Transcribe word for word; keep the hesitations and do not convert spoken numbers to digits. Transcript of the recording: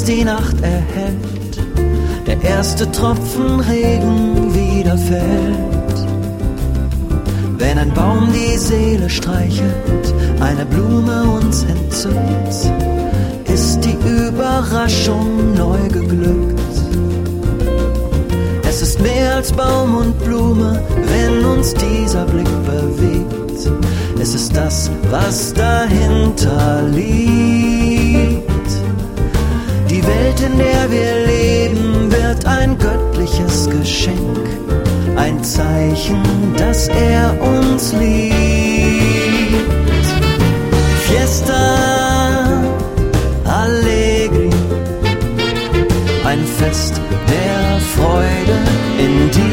die Nacht erhellt, der erste Tropfen Regen wieder fällt. Wenn ein Baum die Seele streichelt, eine Blume uns entzückt, ist die Überraschung neu geglückt. Es ist mehr als Baum und Blume, wenn uns dieser Blick bewegt. Es ist das, was dahinter liegt. Die Welt, in der wir leben, wird ein göttliches Geschenk, ein Zeichen, dass er uns liebt. Fiesta Allegri, ein Fest der Freude in dir.